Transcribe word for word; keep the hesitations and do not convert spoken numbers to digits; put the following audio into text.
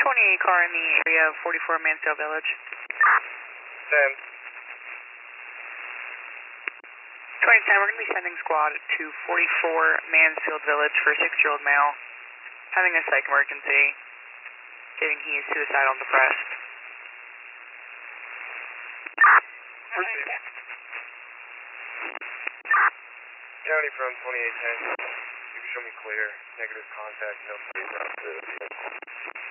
twenty-eight car in the area of forty-four Mansfield Village. ten. twenty-ten, we're going to be sending squad to forty-four Mansfield Village for a six-year-old male having a psych emergency, stating he is suicidal and depressed. Proceed. County from twenty-eight ten. You can show me clear. Negative contact, no police out to the vehicle.